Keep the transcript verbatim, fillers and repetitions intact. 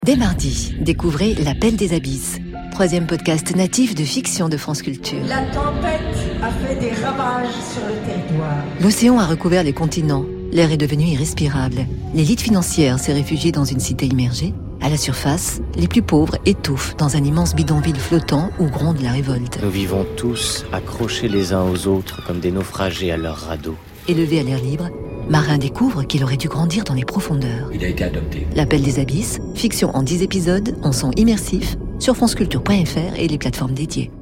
Dès mardi, découvrez L'Appel des Abysses, troisième podcast natif de fiction de France Culture. La tempête a fait des ravages sur le territoire. L'océan a recouvert les continents, l'air est devenu irrespirable. L'élite financière s'est réfugiée dans une cité immergée. À la surface, les plus pauvres étouffent dans un immense bidonville flottant où gronde la révolte. Nous vivons tous accrochés les uns aux autres comme des naufragés à leur radeau. Élevé à l'air libre, Marin découvre qu'il aurait dû grandir dans les profondeurs. Il a été adopté. L'Appel des Abysses, fiction en dix épisodes, en son immersif, sur franceculture point f r et les plateformes dédiées.